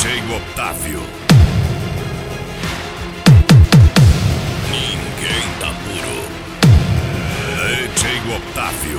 DJ Otávio. Ninguém tá puro. DJ Otávio.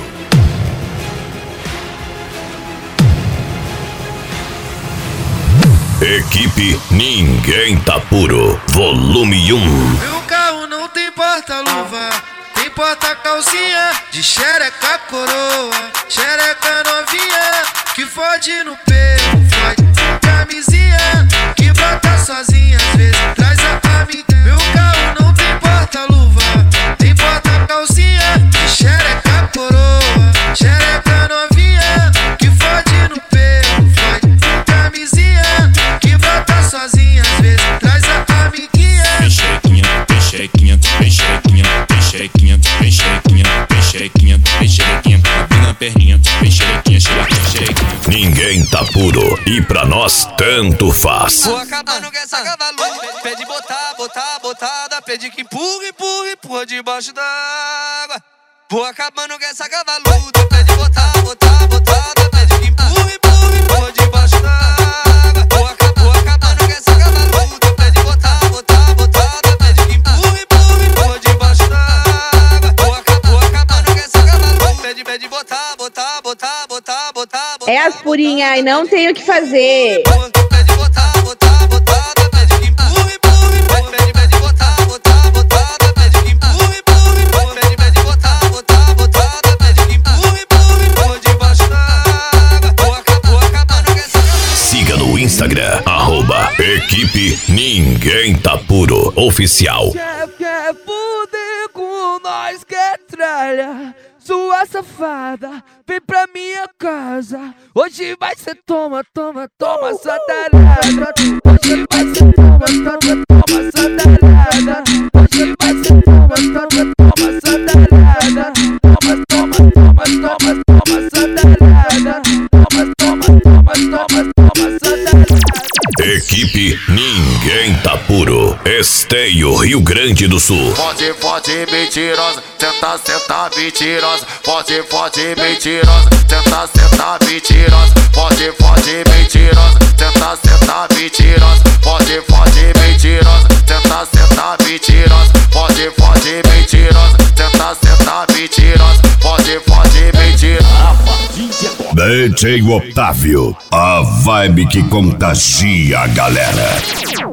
Equipe Ninguém Tá Puro, volume 1. Meu carro não tem porta-luva, tem porta-calcinha de xereca coroa, xereca novinha, que fode no pelo, fode camisinha, que bota sozinha, às vezes traz a amiga. Meu carro não tem porta-luva, tem porta-calcinha de xereca coroa, xereca novinha, que fode no pelo, fode camisinha, que bota sozinha, às vezes traz a amiguinha. Peixequinha, peixequinha, peixequinha, peixequinha, peixequinha, peixequinha, peixequinha, abre na perninha, peixequinha, peixequinha. Ninguém tá puro e pra nós tanto faz. Vou acabando com essa cavaluda. Pede botar, botar, botada. Pede que empurra, empurra, empurra debaixo d'água. Vou acabando com essa cavaluda. Pede botar, botar, botada. Pede que empurra, empurra, empurra debaixo d'água. Vou acabando com essa cavaluda. Pede botar, botar, botada. Pede que empurra, empurra, empurra debaixo d'água. Vou acabando com essa cavaluda. Pede botar, botar, botar, botar, botar. É as purinhas e não tem o que fazer. Pede botar, botar, botada. Pede que empurra, empurra, empurra. Pede botar, botar, botada. Pede que empurra, empurra, empurra. Pede botar, botar, botada. Pede que empurra, empurra, empurra debaixo d'água. Vou acabando com essa. Siga no Instagram, @Equipe Ninguém Tá Puro Oficial. Quer fuder com nós, quer tralha. Sua safada, vem pra minha casa. Hoje vai ser toma, toma, toma, sua tarada. Hoje vai ser toma, toma, toma, sua tarada. Hoje vai ser toma, toma, toma, sua tarada. Toma, toma, toma, toma, toma, sua tarada. Toma, toma, toma, toma, toma, sua tarada. Equipe Ninguém Tá Puro, Esteio, Rio Grande do Sul. Fode, fode, mentirosa, senta, senta, mentirosa. Fode, fode, mentirosa, senta, senta, mentirosa. Fode, fode, mentirosa, senta, senta, mentirosa. Fode, fode, mentirosa, senta, senta, mentirosa. Fode, fode, mentirosa, senta, senta, mentirosa. Fode, fode, mentirosa. DJ Otávio, a vibe que contagia a galera.